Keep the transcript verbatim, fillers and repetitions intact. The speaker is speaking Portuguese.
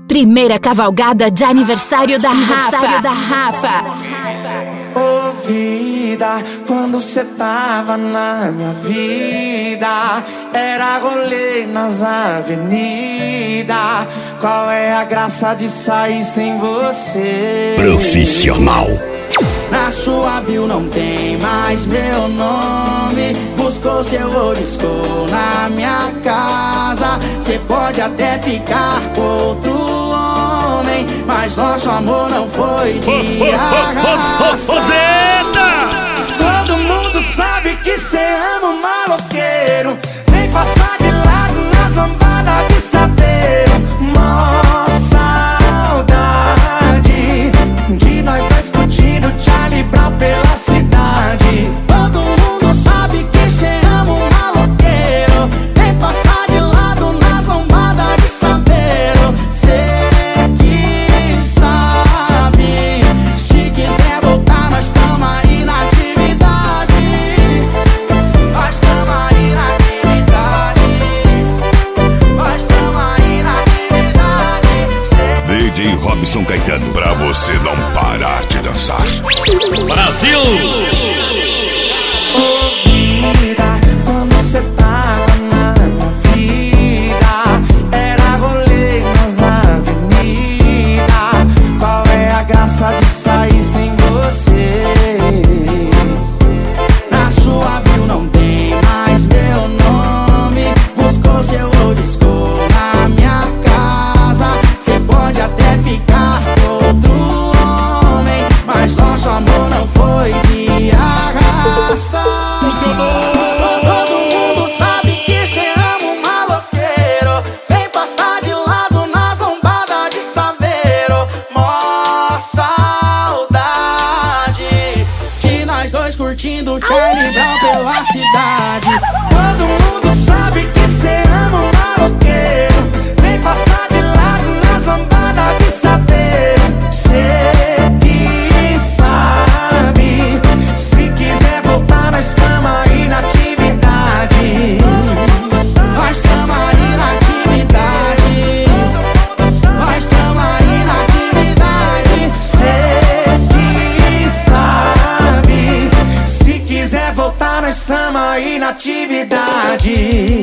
Primeira cavalgada de aniversário da Rafa. Da Rafa. Ô vida, quando cê tava na minha vida, era rolê nas avenidas. Qual é a graça de sair sem você? Profissional. Na sua bio não tem mais meu nome. Buscou seu oliscou na minha casa. Cê pode até ficar com outro homem, mas nosso amor não foi de arrasta. Todo mundo sabe que cê ama um maloqueiro. Vem passar de lado nas lambadas de saveiro. Mó saudade de nós dois curtindo Charlie Brown pela cidade. Todo mundo sabe que cê ama um maloqueiro. Vem passar de lado nas lambadas de saveiro. Cê que sabe, se quiser voltar nós tamo aí na atividade. Nós tamo aí na atividade. Nós tamo aí na atividade. Cê... D J Robson Caetano, pra você não parar de dançar. Brasil! Ô vida, quando cê tava na minha vida, era rolê nas avenidas. Qual é a graça de sair sem você? Na sua bio não tem mais meu nome. Buscou seu oliscou na minha casa. Cê pode até ficar com outro homem, mas nosso amor não foi de arrasta. Todo mundo sabe que cê ama um maloqueiro. Vem passar de lado nas lombadas de saveiro. Mó saudade de nós dois curtindo Charlie Brown pela cidade. Todo mundo sabe que cê ama um maloqueiro. Vem passar de lado nas lombadas de saveiro. Cê que sabe, se quiser voltar nós tamo aí na atividade. Nós tamo aí na atividade. Nós tamo aí na atividade. Cê que sabe, se quiser voltar nós tamo aí na atividade.